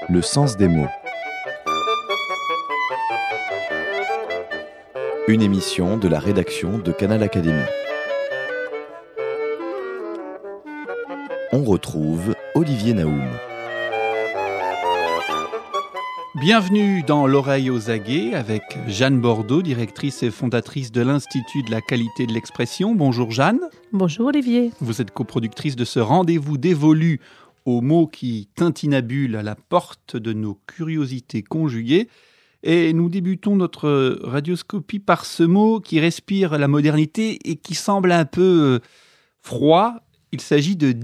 Le sens des mots. Une émission de la rédaction de Canal Académie. On retrouve Olivier Naoum. Bienvenue dans l'oreille aux aguets avec Jeanne Bordeaux, directrice et fondatrice de l'Institut de la qualité de l'expression. Bonjour Jeanne. Bonjour Olivier. Vous êtes coproductrice de ce rendez-vous dévolu aux mots qui tintinabulent à la porte de nos curiosités conjuguées. Et nous débutons notre radioscopie par ce mot qui respire la modernité et qui semble un peu froid. Il s'agit de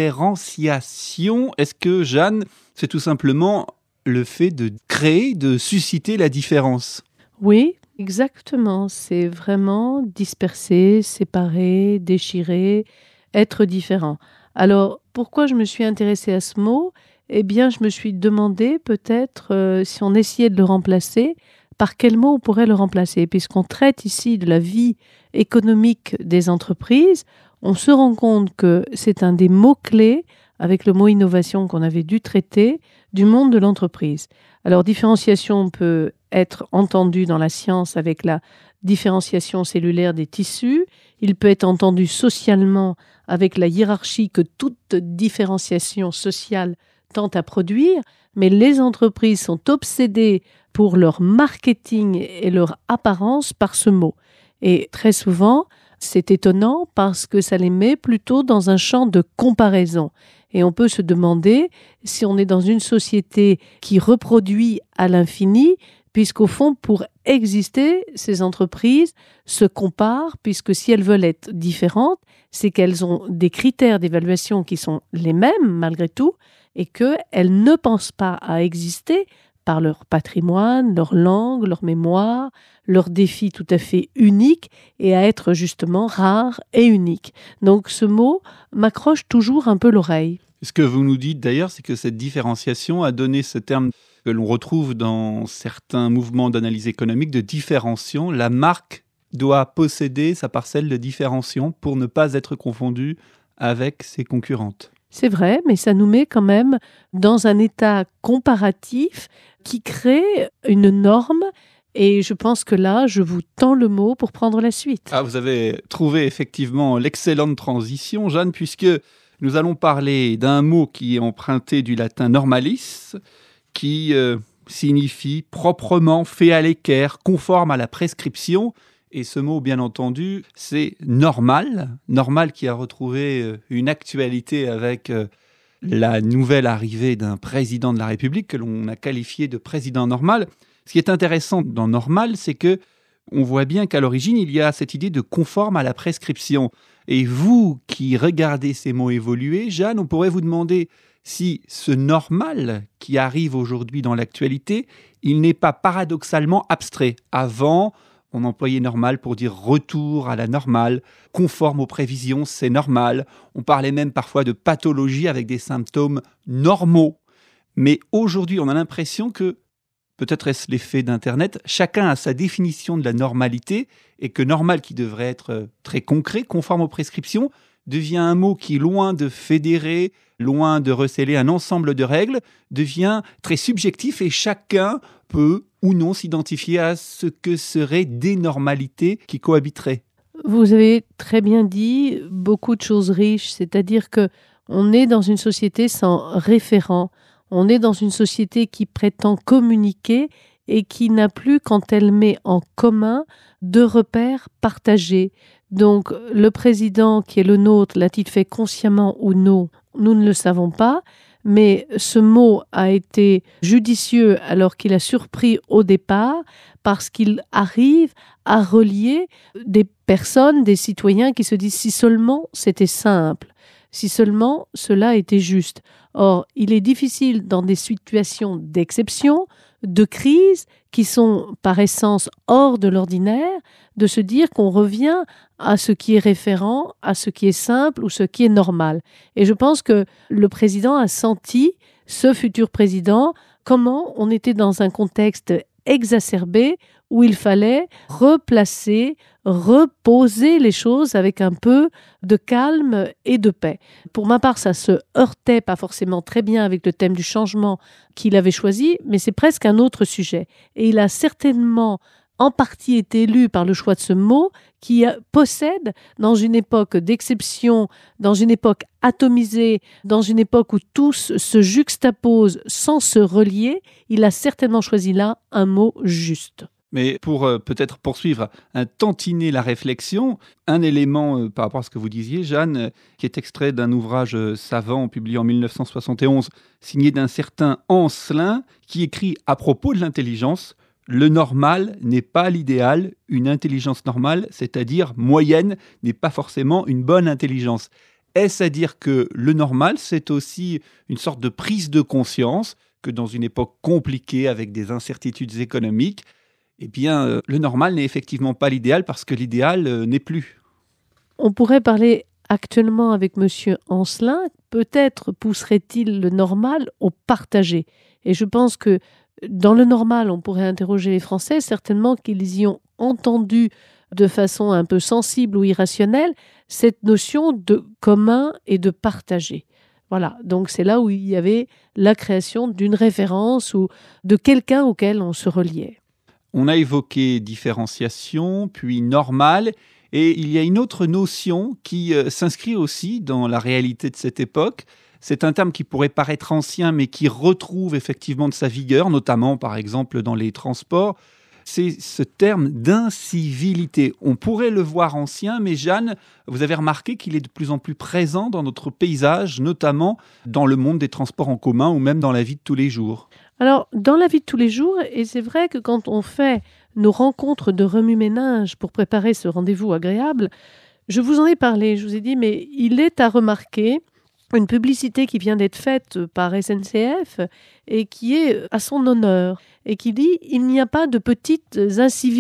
différenciation. Est-ce que, Jeanne, c'est tout simplement le fait de créer, de susciter la différence? Oui, exactement. C'est vraiment disperser, séparer, déchirer, être différent. Alors, pourquoi je me suis intéressée à ce mot ? Eh bien, je me suis demandé peut-être si on essayait de le remplacer, par quel mot on pourrait le remplacer ? Puisqu'on traite ici de la vie économique des entreprises, on se rend compte que c'est un des mots-clés, avec le mot innovation qu'on avait dû traiter, du monde de l'entreprise. Alors, différenciation peut être entendue dans la science avec la différenciation cellulaire des tissus. Il peut être entendu socialement avec la hiérarchie que toute différenciation sociale tend à produire. Mais les entreprises sont obsédées pour leur marketing et leur apparence par ce mot. Et très souvent, c'est étonnant parce que ça les met plutôt dans un champ de comparaison. Et on peut se demander si on est dans une société qui reproduit à l'infini, puisqu'au fond, pour exister, ces entreprises se comparent, puisque si elles veulent être différentes, c'est qu'elles ont des critères d'évaluation qui sont les mêmes malgré tout, et qu'elles ne pensent pas à exister par leur patrimoine, leur langue, leur mémoire, leurs défis tout à fait uniques et à être justement rares et uniques. Donc ce mot m'accroche toujours un peu l'oreille. Ce que vous nous dites d'ailleurs, c'est que cette différenciation a donné ce terme que l'on retrouve dans certains mouvements d'analyse économique de différenciation. La marque doit posséder sa parcelle de différenciation pour ne pas être confondue avec ses concurrentes. C'est vrai, mais ça nous met quand même dans un état comparatif qui crée une norme. Et je pense que là, je vous tends le mot pour prendre la suite. Ah, vous avez trouvé effectivement l'excellente transition, Jeanne, puisque nous allons parler d'un mot qui est emprunté du latin normalis, qui signifie proprement, fait à l'équerre, conforme à la prescription. Et ce mot, bien entendu, c'est normal. Normal qui a retrouvé une actualité avec la nouvelle arrivée d'un président de la République que l'on a qualifié de président normal. Ce qui est intéressant dans normal, c'est que on voit bien qu'à l'origine, il y a cette idée de conforme à la prescription. Et vous qui regardez ces mots évoluer, Jeanne, on pourrait vous demander si ce normal qui arrive aujourd'hui dans l'actualité, il n'est pas paradoxalement abstrait. Avant, on employait normal pour dire retour à la normale, conforme aux prévisions, c'est normal. On parlait même parfois de pathologie avec des symptômes normaux. Mais aujourd'hui, on a l'impression que, peut-être est-ce l'effet d'Internet, chacun a sa définition de la normalité et que normal, qui devrait être très concret, conforme aux prescriptions, devient un mot qui, loin de fédérer, loin de recéler un ensemble de règles, devient très subjectif et chacun peut ou non s'identifier à ce que seraient des normalités qui cohabiteraient. Vous avez très bien dit beaucoup de choses riches, c'est-à-dire que on est dans une société sans référent, on est dans une société qui prétend communiquer et qui n'a plus, quand elle met en commun, de repères partagés. Donc le président qui est le nôtre, l'a-t-il fait consciemment ou non ? Nous ne le savons pas. Mais ce mot a été judicieux alors qu'il a surpris au départ parce qu'il arrive à relier des personnes, des citoyens qui se disent si seulement c'était simple, si seulement cela était juste. Or, il est difficile dans des situations d'exception, de crise, qui sont par essence hors de l'ordinaire, de se dire qu'on revient à ce qui est référent, à ce qui est simple ou ce qui est normal. Et je pense que le président a senti, ce futur président, comment on était dans un contexte exacerbée où il fallait replacer, reposer les choses avec un peu de calme et de paix. Pour ma part, ça se heurtait pas forcément très bien avec le thème du changement qu'il avait choisi, mais c'est presque un autre sujet. Et il a certainement en partie été élu par le choix de ce mot qui possède, dans une époque d'exception, dans une époque atomisée, dans une époque où tous se juxtaposent sans se relier, il a certainement choisi là un mot juste. Mais pour peut-être poursuivre un tantinet la réflexion, un élément par rapport à ce que vous disiez, Jeanne, qui est extrait d'un ouvrage savant publié en 1971, signé d'un certain Ancelin, qui écrit à propos de l'intelligence: le normal n'est pas l'idéal, une intelligence normale, c'est-à-dire moyenne, n'est pas forcément une bonne intelligence. Est-ce à dire que le normal, c'est aussi une sorte de prise de conscience que dans une époque compliquée avec des incertitudes économiques, eh bien, le normal n'est effectivement pas l'idéal parce que l'idéal n'est plus. On pourrait parler actuellement avec M. Ancelin, peut-être pousserait-il le normal au partagé. Et je pense que dans le normal, on pourrait interroger les Français, certainement qu'ils y ont entendu de façon un peu sensible ou irrationnelle cette notion de commun et de partagé. Voilà, donc c'est là où il y avait la création d'une référence ou de quelqu'un auquel on se reliait. On a évoqué différenciation, puis normal, et il y a une autre notion qui s'inscrit aussi dans la réalité de cette époque. C'est un terme qui pourrait paraître ancien, mais qui retrouve effectivement de sa vigueur, notamment par exemple dans les transports. C'est ce terme d'incivilité. On pourrait le voir ancien, mais Jeanne, vous avez remarqué qu'il est de plus en plus présent dans notre paysage, notamment dans le monde des transports en commun ou même dans la vie de tous les jours. Alors, dans la vie de tous les jours, et c'est vrai que quand on fait nos rencontres de remue-ménage pour préparer ce rendez-vous agréable, je vous en ai parlé, je vous ai dit, mais il est à remarquer une publicité qui vient d'être faite par SNCF et qui est à son honneur et qui dit « Il n'y a pas de petites incivilités ».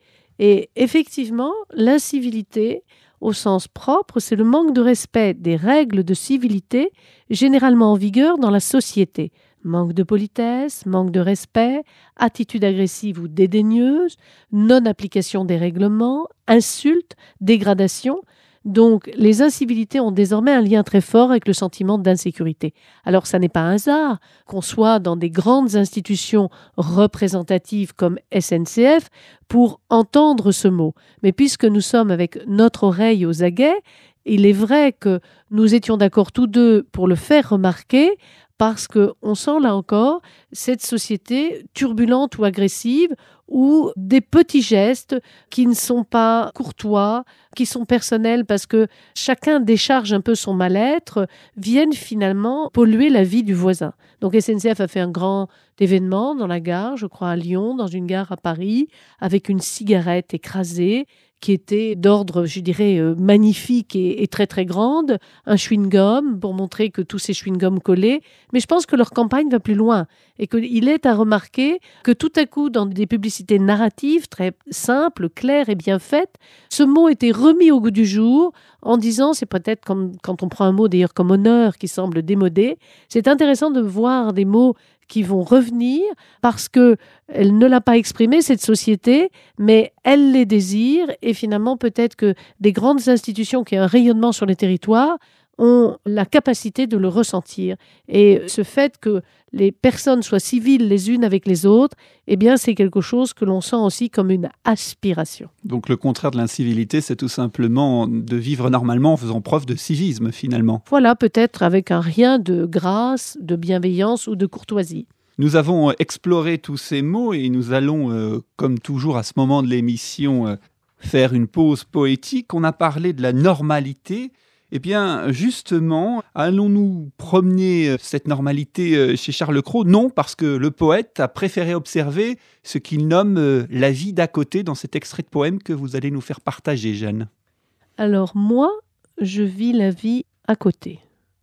Et effectivement, l'incivilité, au sens propre, c'est le manque de respect des règles de civilité généralement en vigueur dans la société. Manque de politesse, manque de respect, attitude agressive ou dédaigneuse, non-application des règlements, insultes, dégradation. Donc, les incivilités ont désormais un lien très fort avec le sentiment d'insécurité. Alors, ça n'est pas un hasard qu'on soit dans des grandes institutions représentatives comme SNCF pour entendre ce mot. Mais puisque nous sommes avec notre oreille aux aguets, il est vrai que nous étions d'accord tous deux pour le faire remarquer parce qu'on sent là encore cette société turbulente ou agressive ou des petits gestes qui ne sont pas courtois, qui sont personnels parce que chacun décharge un peu son mal-être, viennent finalement polluer la vie du voisin. Donc SNCF a fait un grand événement dans la gare, je crois à Lyon, dans une gare à Paris, avec une cigarette écrasée qui était d'ordre, je dirais, magnifique et très très grande, un chewing-gum pour montrer que tous ces chewing-gums collaient. Mais je pense que leur campagne va plus loin et qu'il est à remarquer que tout à coup, dans des publicités narratives très simples, claires et bien faites, ce mot était remis au goût du jour en disant, c'est peut-être comme quand on prend un mot d'ailleurs comme honneur qui semble démodé, c'est intéressant de voir des mots qui vont revenir parce qu'elle ne l'a pas exprimé, cette société, mais elle les désire et finalement peut-être que des grandes institutions qui ont un rayonnement sur les territoires ont la capacité de le ressentir. Et ce fait que les personnes soient civiles les unes avec les autres, eh bien c'est quelque chose que l'on sent aussi comme une aspiration. Donc le contraire de l'incivilité, c'est tout simplement de vivre normalement en faisant preuve de civisme finalement. Voilà, peut-être avec un rien de grâce, de bienveillance ou de courtoisie. Nous avons exploré tous ces mots et nous allons, comme toujours à ce moment de l'émission, faire une pause poétique. On a parlé de la normalité. Eh bien, justement, allons-nous promener cette normalité chez Charles Cros ? Non, parce que le poète a préféré observer ce qu'il nomme la vie d'à côté dans cet extrait de poème que vous allez nous faire partager, Jeanne. Alors, moi, je vis la vie à côté.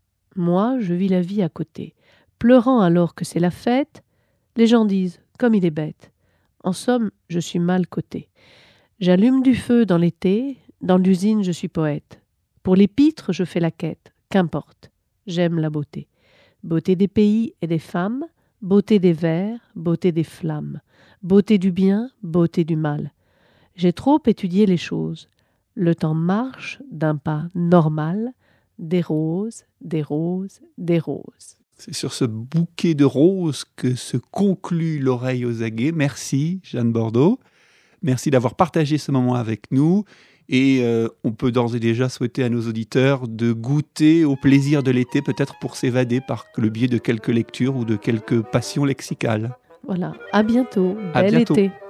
Moi, je vis la vie à côté. Pleurant alors que c'est la fête, les gens disent « comme il est bête ». En somme, je suis mal coté. J'allume du feu dans l'été, dans l'usine je suis poète. Pour les pitres, je fais la quête, qu'importe, j'aime la beauté. Beauté des pays et des femmes, Beauté des vers, beauté des flammes. Beauté du bien, beauté du mal. J'ai trop étudié les choses. Le temps marche d'un pas normal, des roses, des roses, des roses. C'est sur ce bouquet de roses que se conclut l'oreille aux aguets. Merci Jeanne Bordeaux. Merci d'avoir partagé ce moment avec nous. Et on peut d'ores et déjà souhaiter à nos auditeurs de goûter au plaisir de l'été, peut-être pour s'évader par le biais de quelques lectures ou de quelques passions lexicales. Voilà, à bientôt. À Bel bientôt. été.